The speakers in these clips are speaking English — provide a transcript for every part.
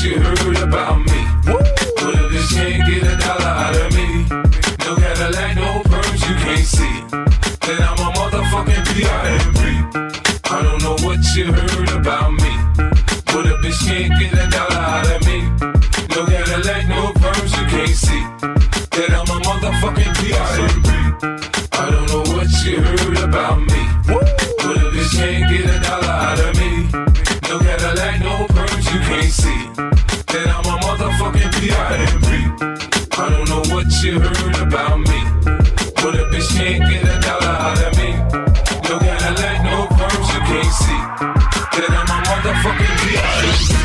you heard about me. But a bitch can't get a dollar out of me. No Cadillac, no perms, you can't see. Then I'm a motherfucking P.I.M.P. I don't know what you heard about me. But a bitch can't get a dollar out of me. No Cadillac, no perms, you can't see. That I'm a motherfucking P.I.M.P. I don't know what you heard about me. But a bitch can't get a dollar out of me. No Cadillac, no perms, you can't see. That I'm a motherfucking P.I.M.P. I don't know what you heard about me. But a bitch can't get a dollar out of me. No Cadillac, no perms, you can't see. That I'm a motherfucking P.I.M.P.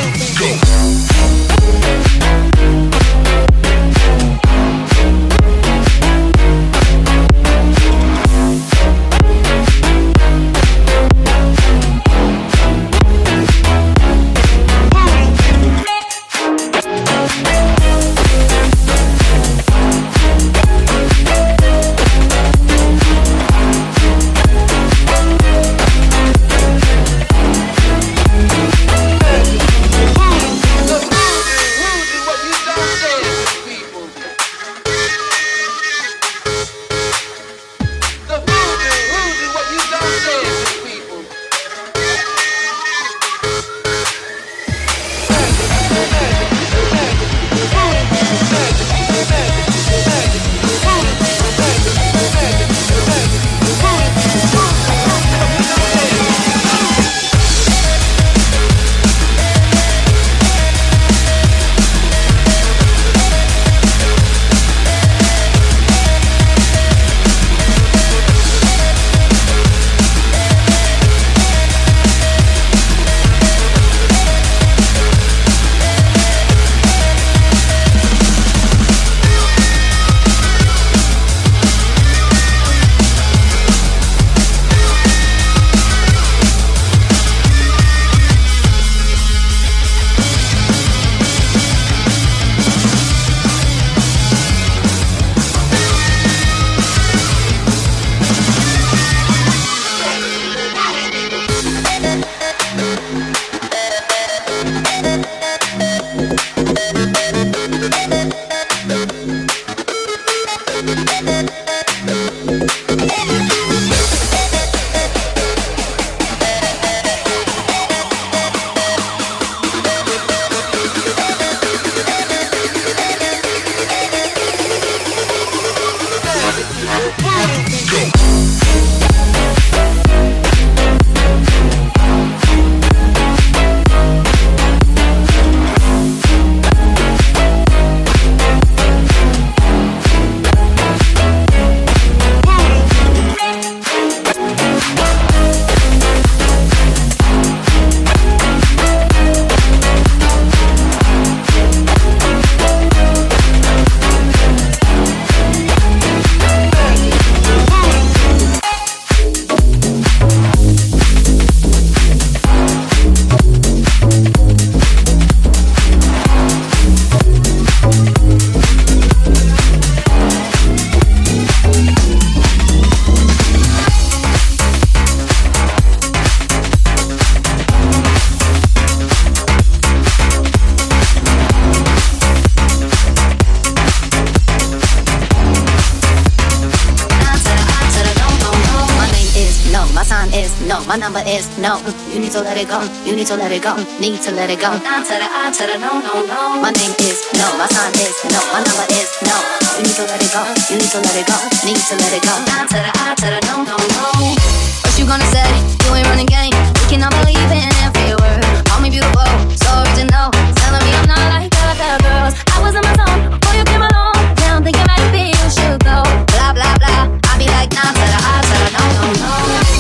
My number is no. You need to let it go. You need to let it go. Need to let it go. Down to the I to the no, no, no. My name is no. My sign is no. My number is no. You need to let it go. You need to let it go. Need to let it go. Down to the I to the no, no, no. What you gonna say? You ain't running game. You cannot believe in every word. Call me beautiful, so original. Telling me I'm not like other girls. I was in my zone before you came along. Now I'm thinking maybe you should go. Blah blah blah. I be like down to the I to the no, no, no.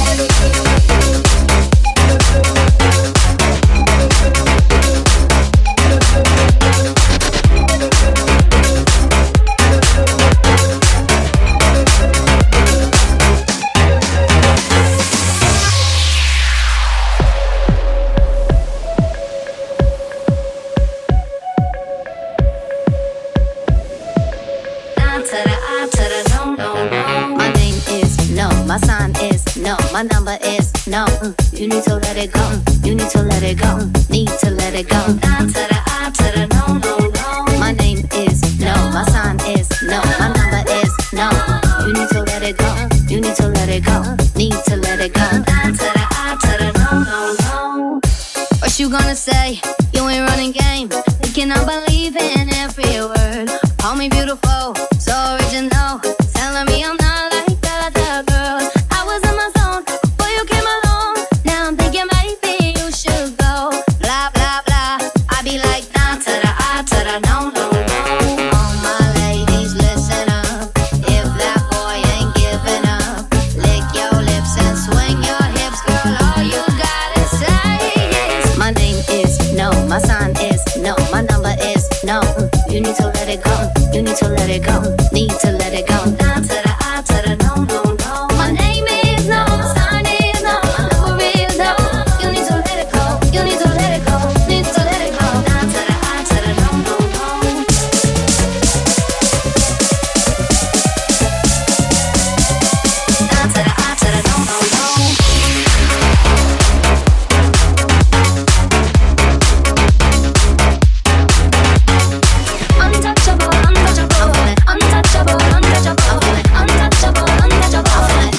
My sign is no, my number is no. You need to let it go. You need to let it go. Need to let it go. Down to the I to the no, no, no. My name is no, my sign is no, my number is no. You need to let it go. You need to let it go. Need to let it go. Down to the I to the no, no, no. What you gonna say? You ain't running game. You cannot believe in every word. Call me beautiful, so original. Telling me I'm not like other girls. I was in my zone before you came along. Now I'm thinking maybe you should go. Blah blah blah. I be like down to the I to the no, no, no. All my ladies, listen up. If that boy ain't giving up, lick your lips and swing your hips, girl. All you gotta say is my name is no, my sign sign is no. My number is no. You need to let it go. You need to let it go. Need to let it go. Down to the I to the no, no, no. My name is no. My sign is no. My number is no. You need to let it go. You need to let it go. Need to let it go. Down to the I to the no, no, no. Down to the I to the no, no, no. Untouchable, untouchable, untouchable, untouchable, untouchable.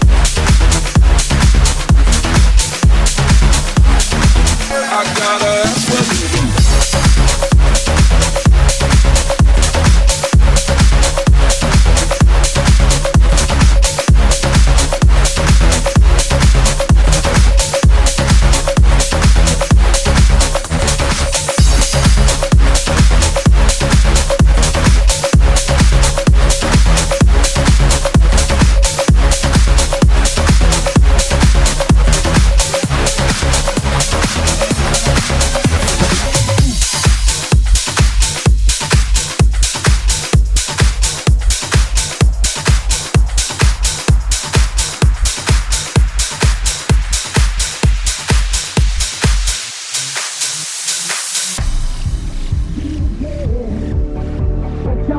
I gotta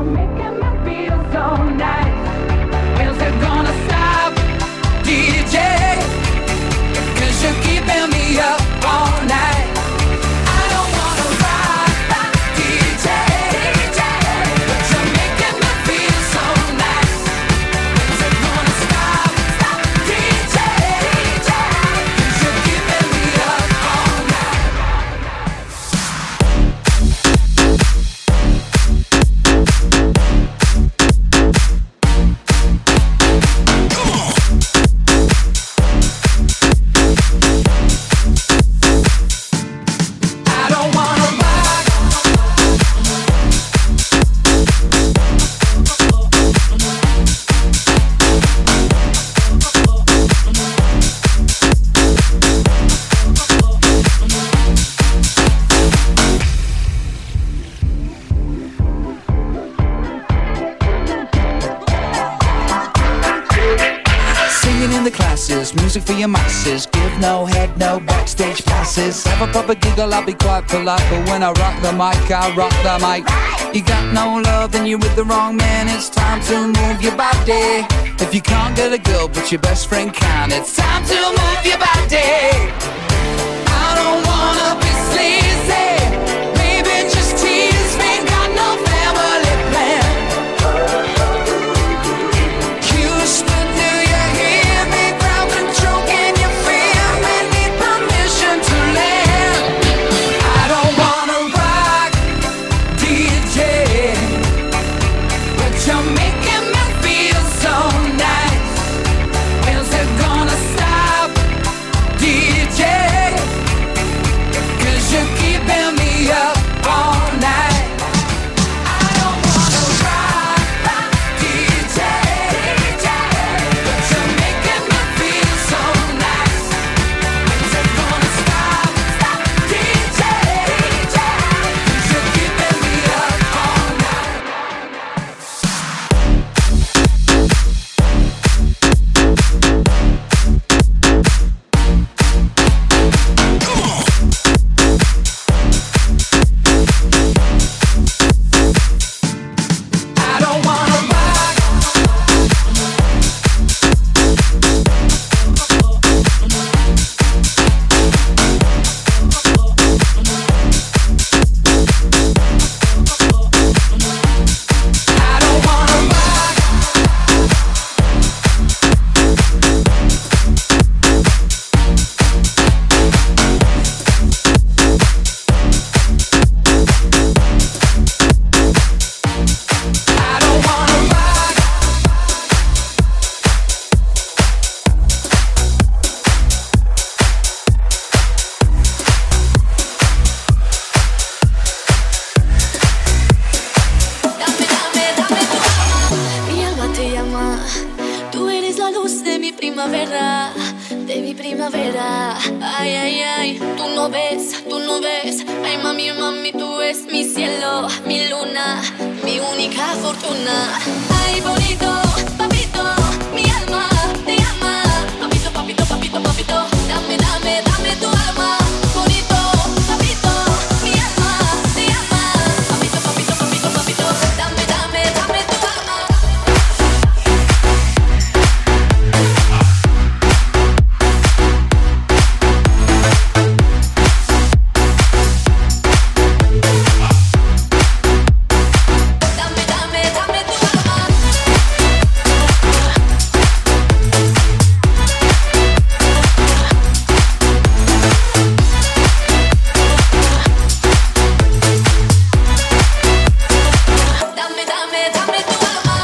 Music for your masses. Give no head, no backstage passes. Have a proper giggle, I'll be quite polite. But when I rock the mic, I rock the mic. You got no love, then you're with the wrong man. It's time to move your body. If you can't get a girl, but your best friend can, it's time to move your body. I don't wanna be sleazy. Baby, just tease me. Got no family plan. Houston, do you hear me? Crowd control, can you feel me? Need permission to land. I don't wanna rock, DJ, but you're making me feel so nice. When's it gonna stop, DJ? 'Cause you're keeping me up all night. I don't wanna rock, DJ, but you're making me feel so nice. When's it gonna stop, DJ? 'Cause you're keeping me up all night. I don't wanna rock. I don't wanna rock. I don't wanna rock. Mi alma te llama, tú eres la luz de mi primavera, de mi primavera. Ay, ay, ay, tú no ves, ay mami, mami, tú eres mi cielo, mi luna, mi única fortuna. Ay, bonito, papito, mi alma te llama, papito, papito, papito, papito, dame, dame, dame tu alma. Bonito, papito, mi alma te llama, papito, papito, papito, papito, dame, dame, dame tu alma. Dame, dame, dame tu alma. Dame, dame, dame tu alma.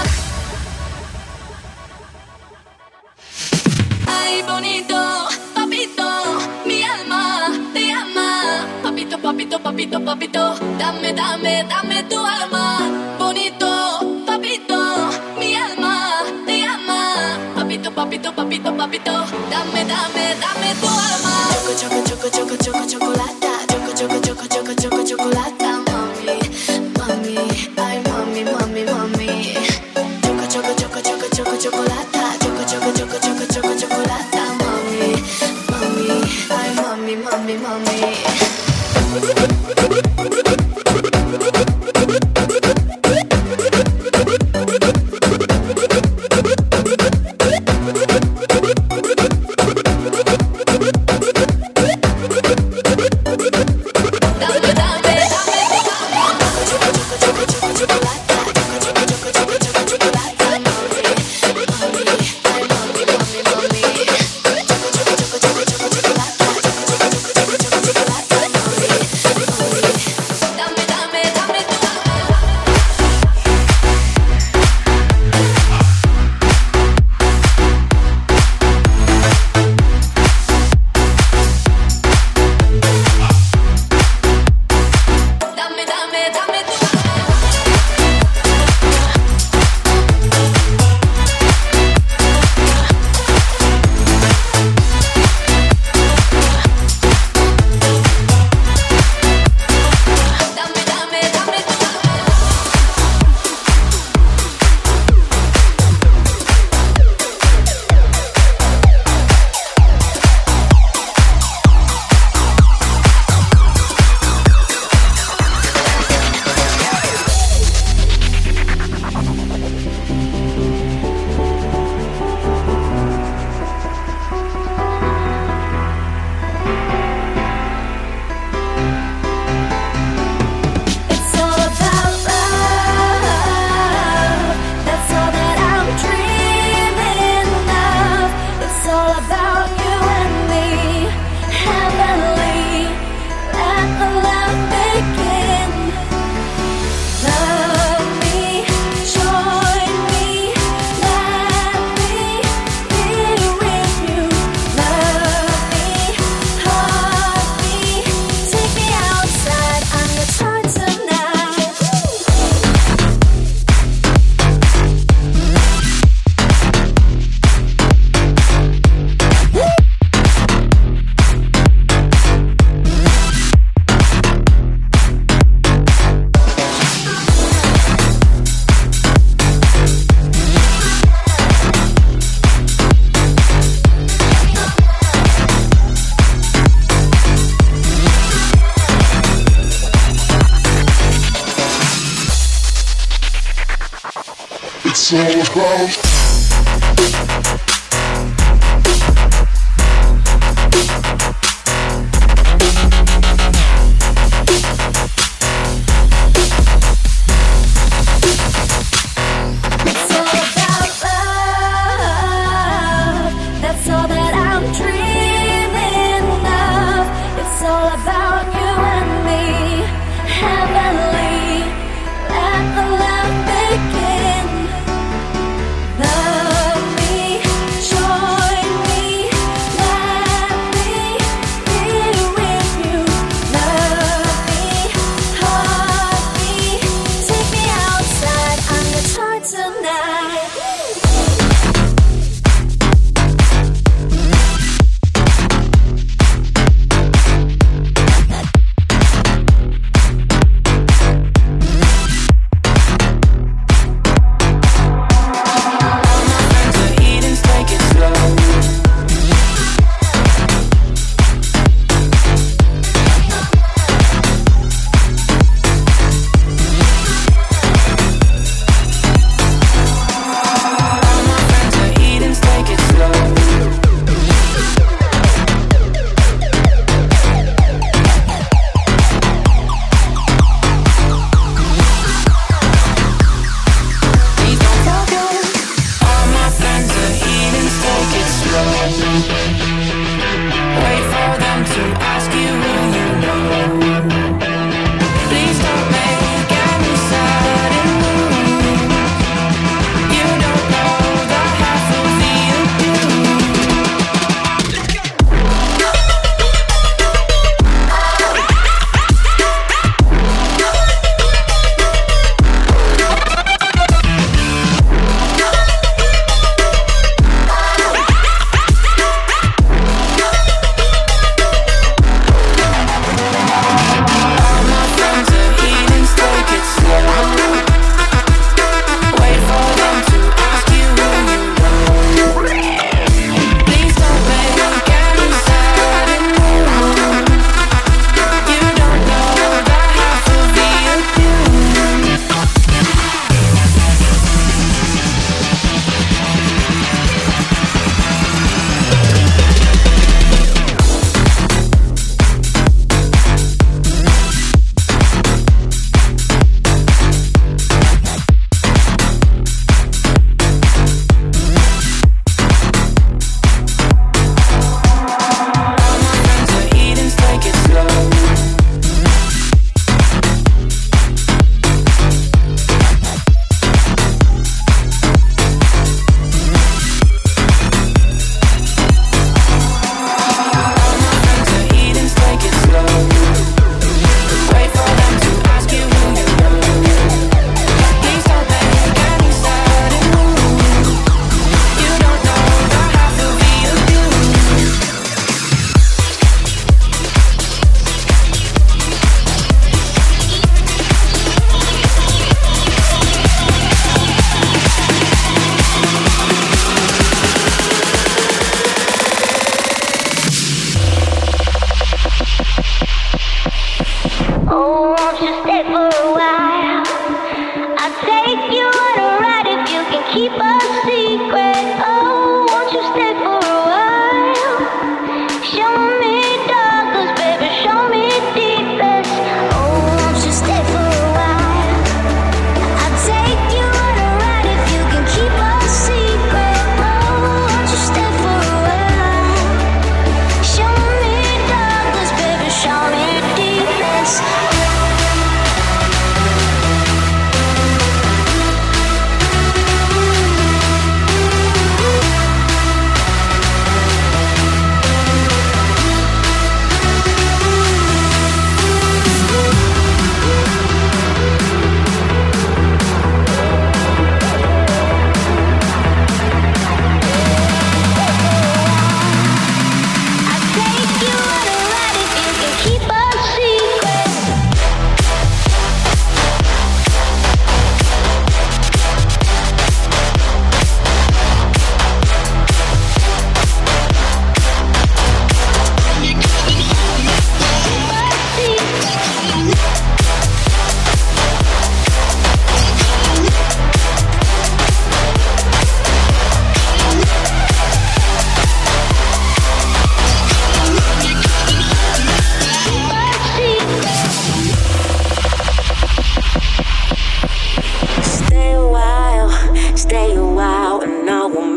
Ay, bonito, papito, mi alma te llama. Papito, papito, papito, papito, dame, dame, dame tu alma. Bonito, papito, mi alma te llama. Papito, papito, papito, papito, dame, dame, dame tu alma. Choco, choco, choco, choco, choco, chocolata. Choco, choco, choco, choco, choco, chocolata. Mami, mami, ay mami, mami, mami. Choco, choco, choco, choco, choco, chocolata. Choco, choco, choco, choco, choco, chocolata. Mami, mami, ay mami, mami, mami. It's all about. Let the love begin. Love me.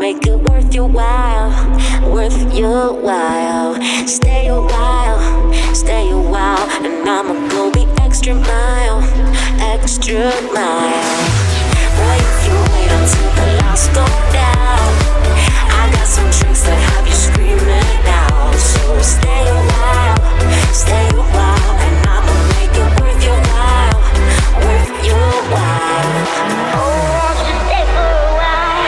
make it worth your while, worth your while. Stay a while, and I'ma go the extra mile, extra mile. Boy, if you wait until the lights go down, I got some tricks that have you screaming out. So stay a while, and I'ma make it worth your while, worth your while. Oh, stay for a while.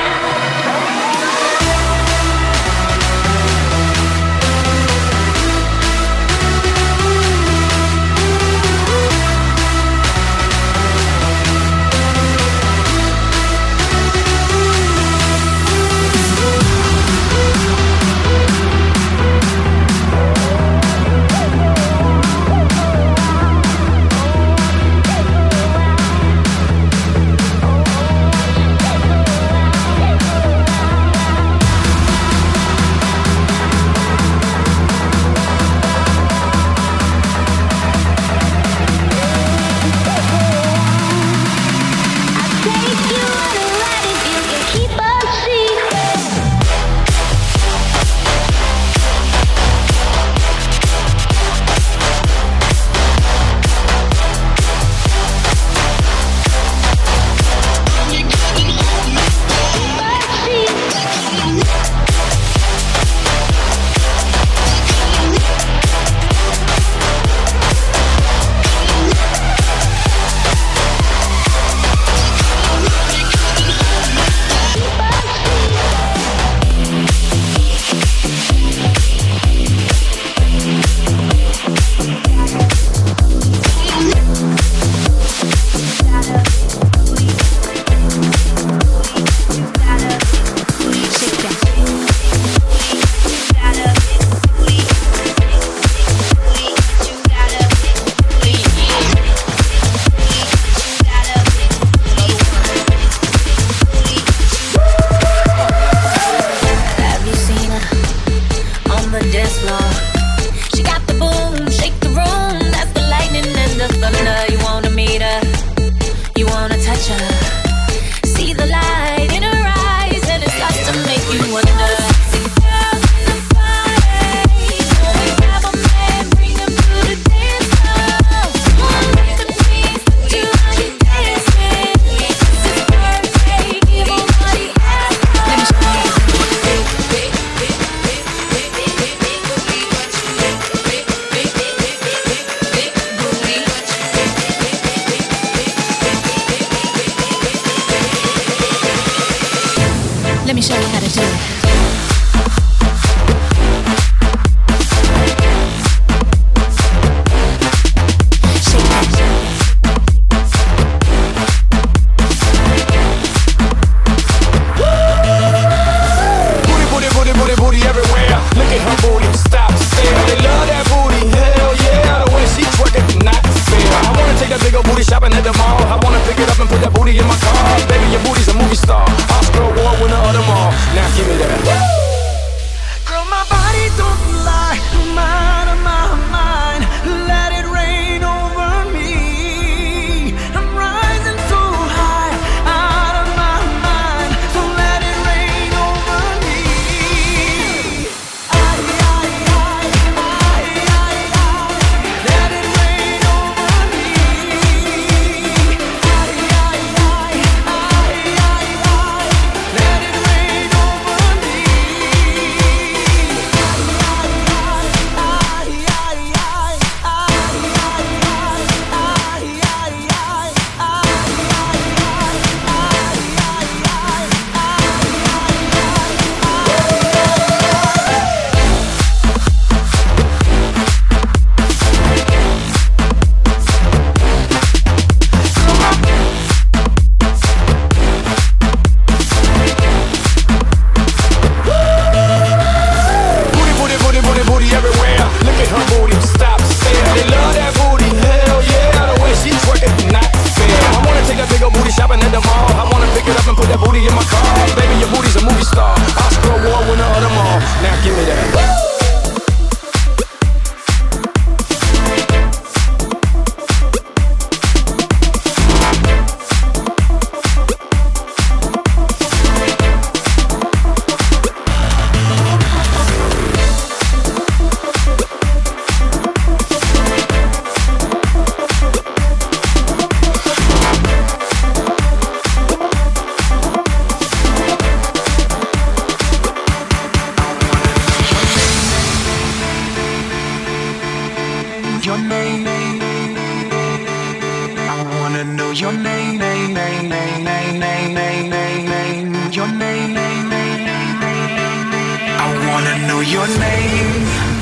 your name.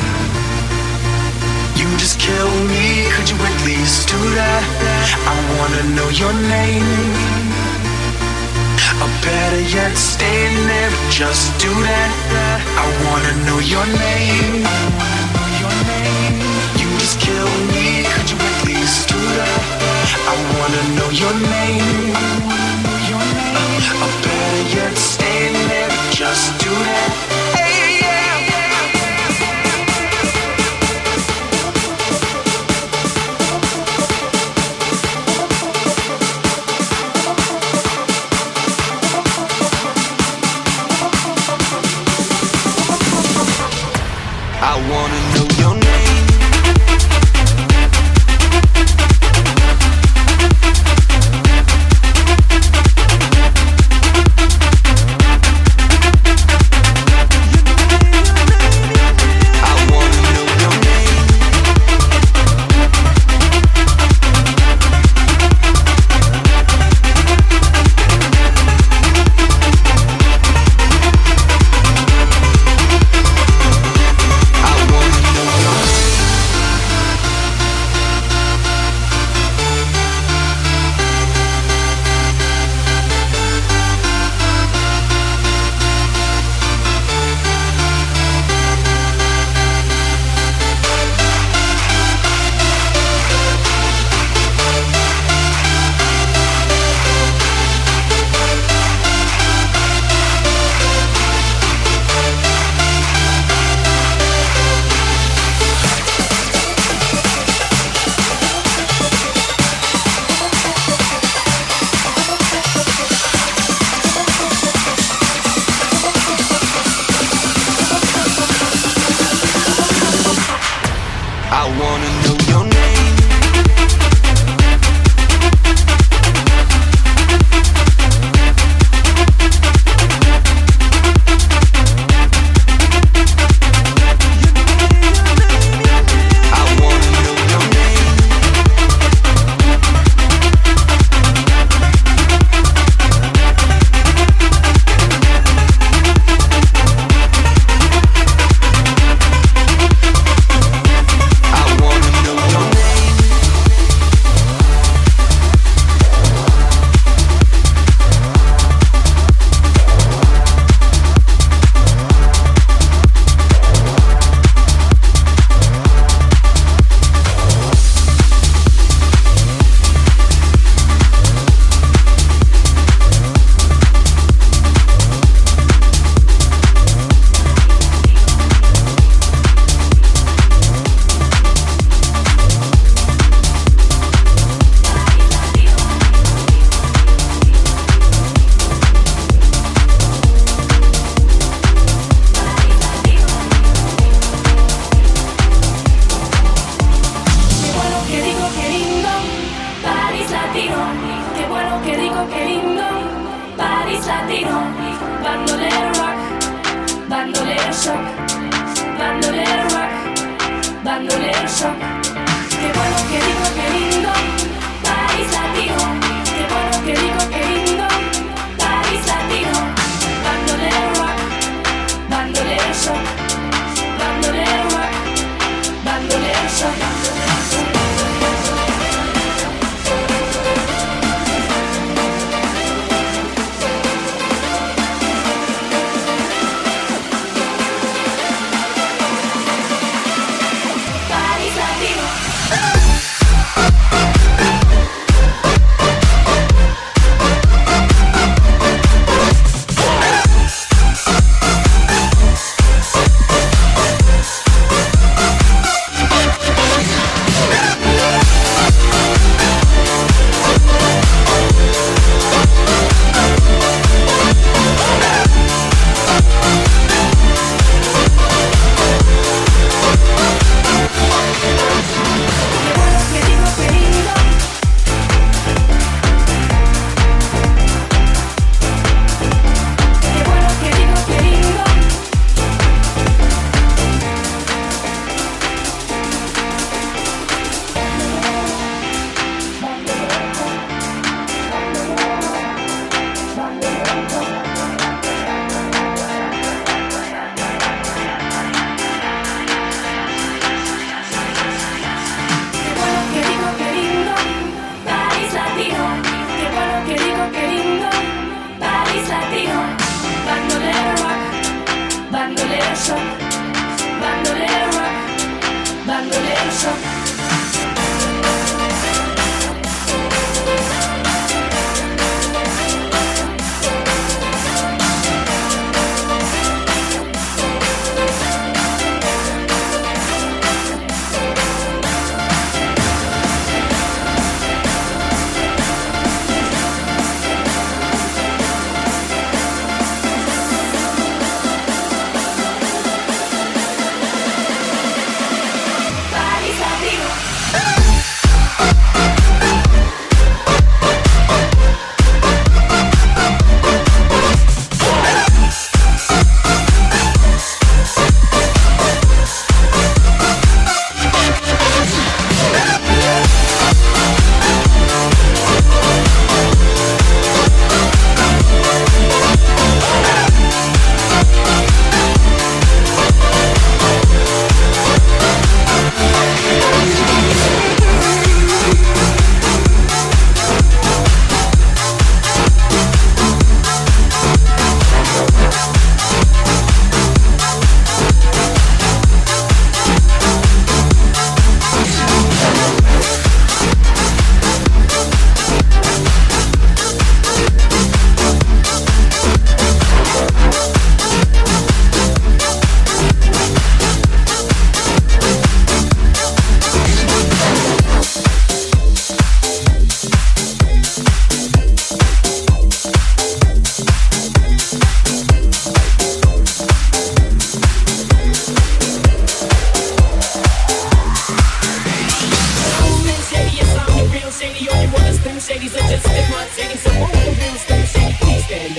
You just kill me, could you at least do that? I wanna know your name. Or better yet, stay there, just do that. I wanna know your name. You just kill me, could you at least do that? I wanna know your name. Or better yet, stay there, just do that. Hey, yeah. I wanna know your name.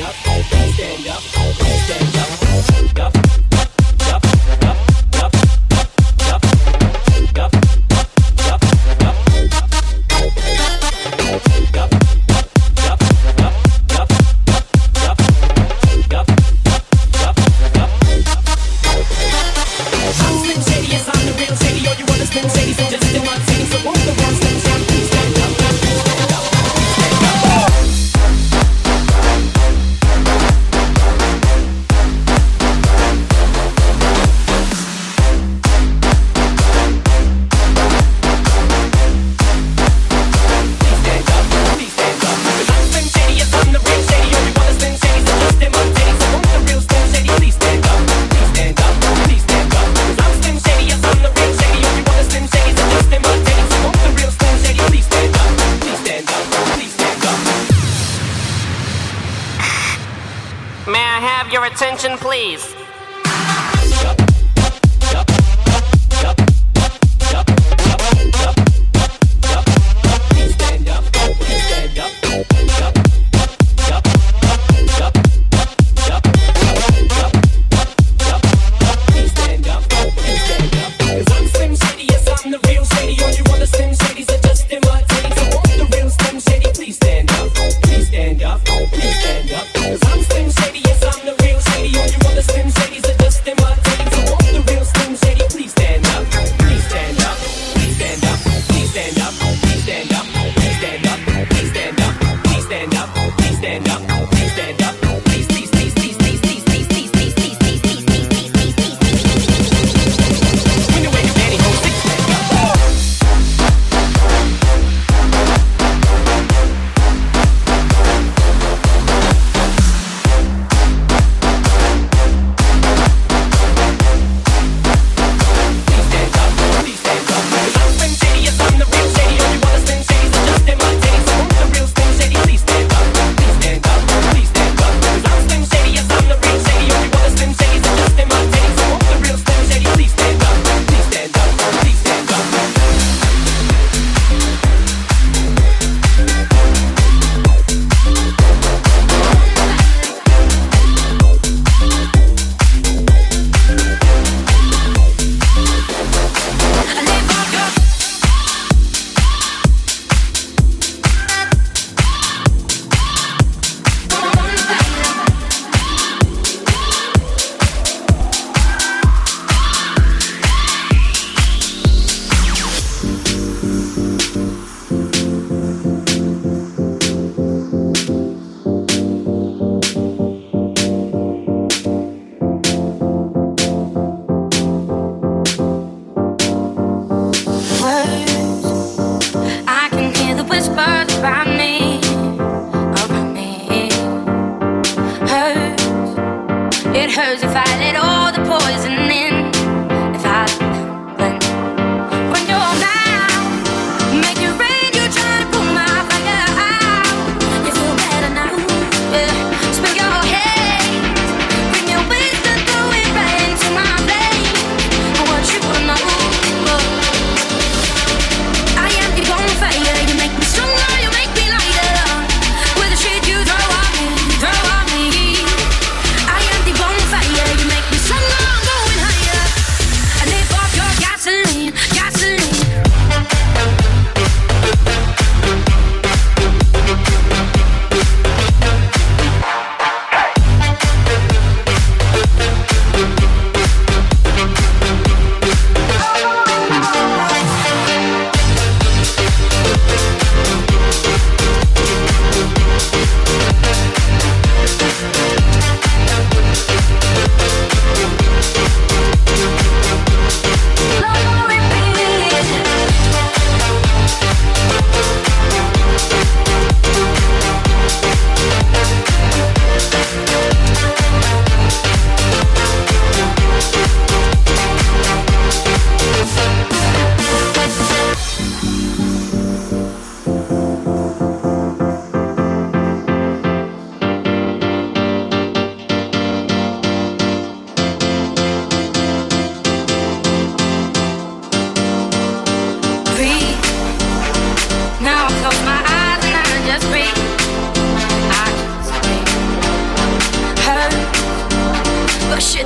Attention, please. You make me so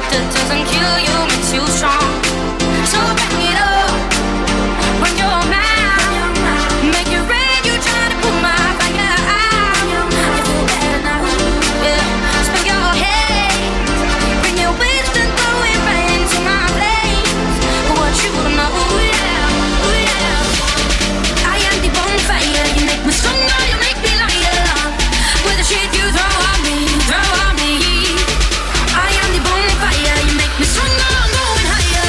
that doesn't kill you makes you strong. So bring it up when you're mad. Make it rain, you try to put my fire out. You feel better now, yeah. Spin your head, bring your waist and throw it right into my place. But what you wanna know, yeah, oh yeah. I am the bonfire, you make me stronger, you make me lighter. With the shit you throw on me, throw on me. I am the bonfire, you make me stronger, I'm going higher.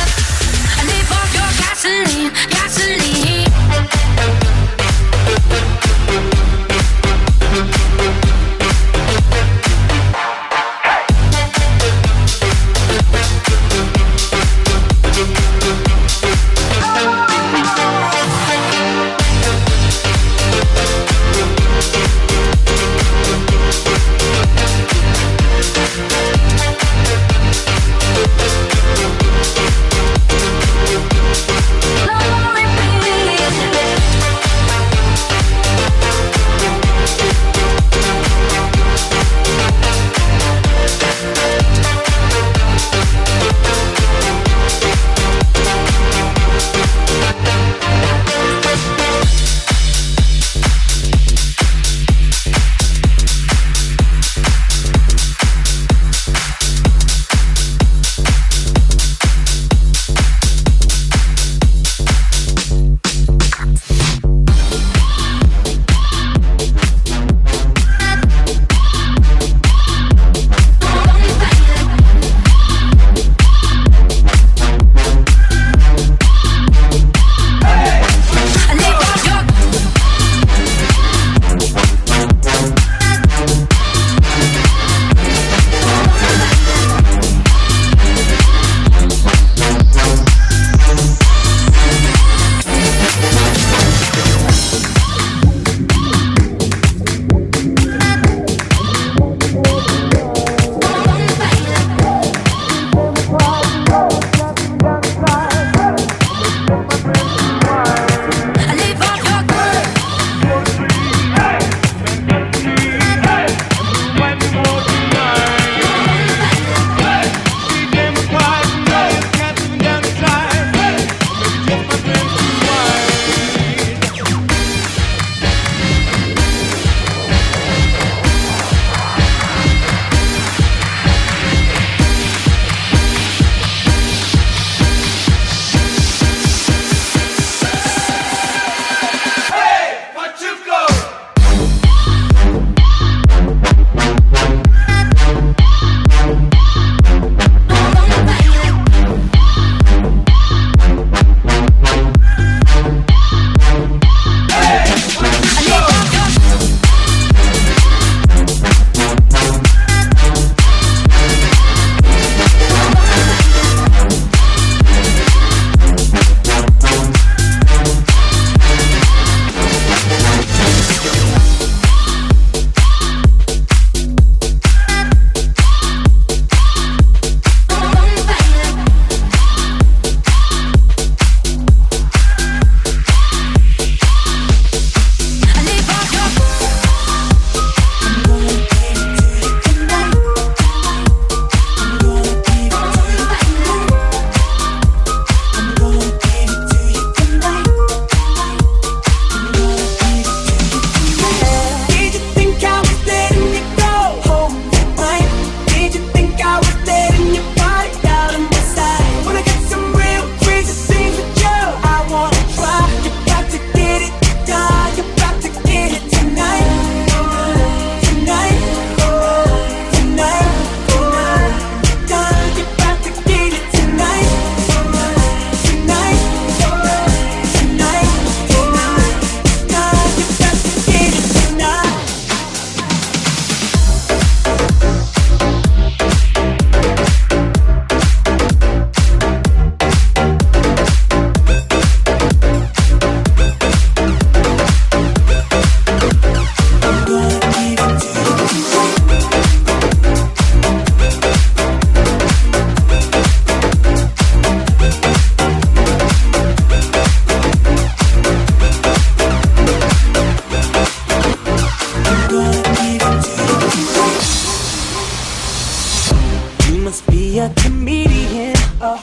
must be a comedian.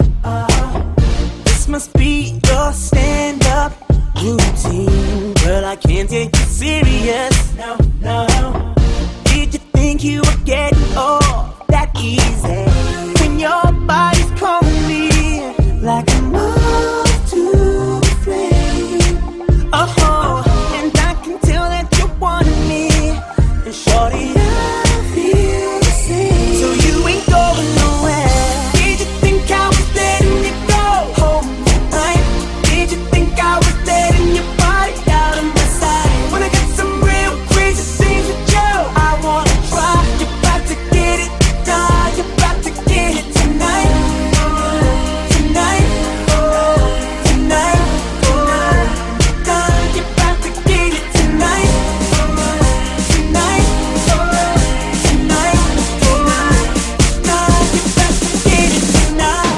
This must be your stand-up routine. Girl, I can't take you serious. No, no. Did you think you were getting off that easy? When your body's calling me like a moth to the flame. And I can tell that you want me. And shorty, I feel the same. So you ain't going nowhere. Did you think I was letting you go home tonight? Did you think I was letting your body out of my sight? When I got some real crazy things with you, I wanna try. You're about to get it done. You're about to get it tonight. Tonight, oh, tonight, oh, done. You're about to get it tonight. Tonight, oh, tonight, oh, done. You're about to get it tonight.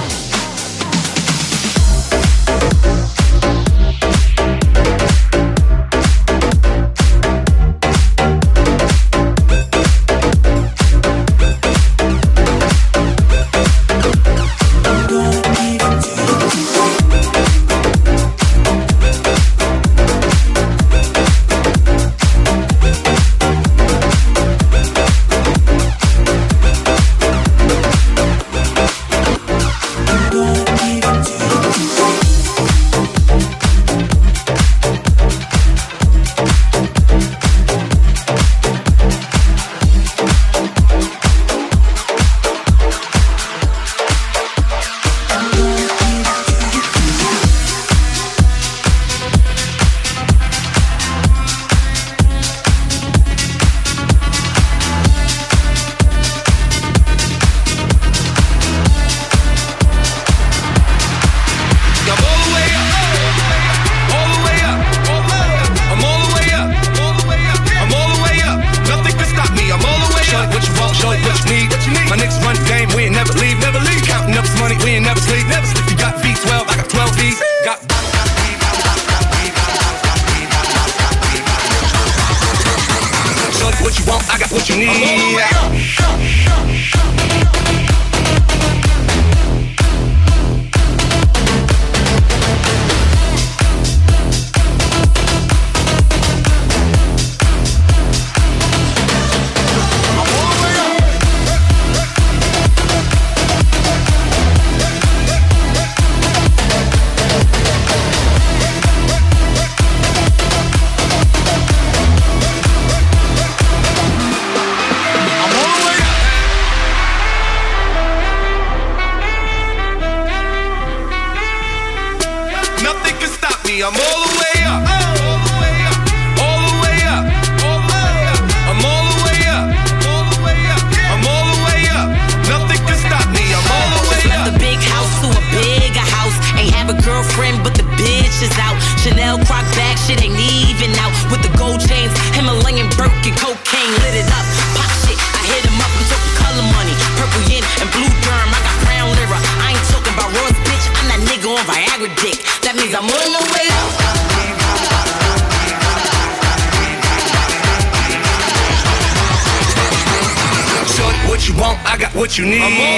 What you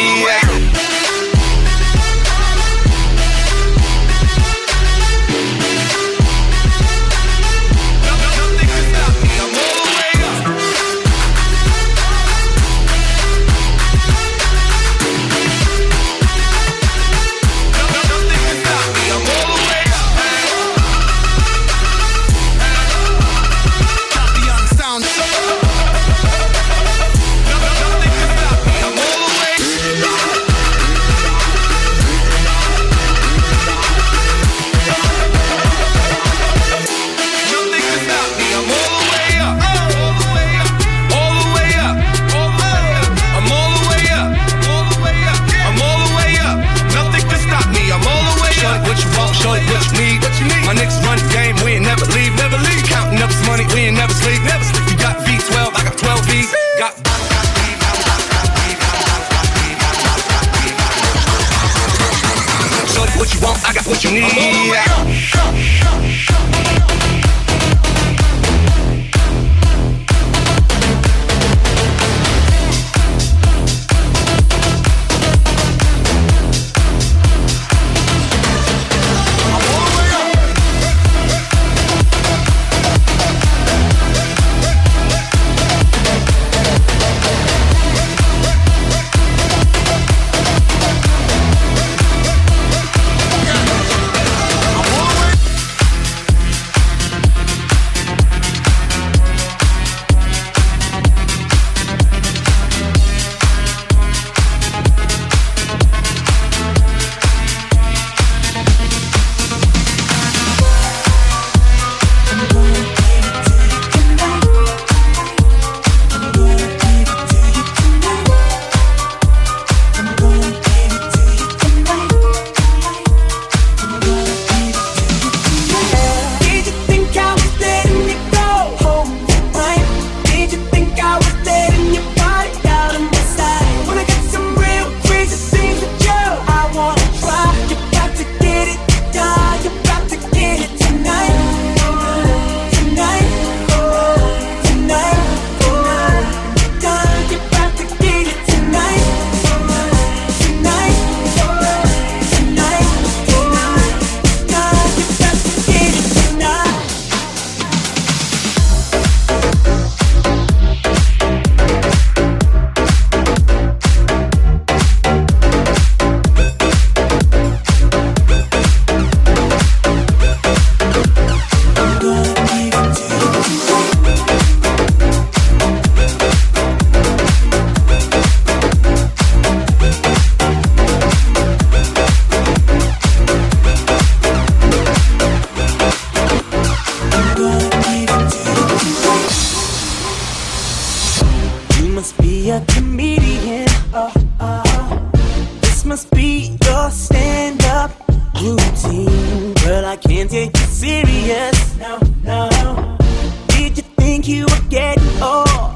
need? What you need? comedian. This must be your stand-up routine. Girl, I can't take you serious. No. Did you think you were getting off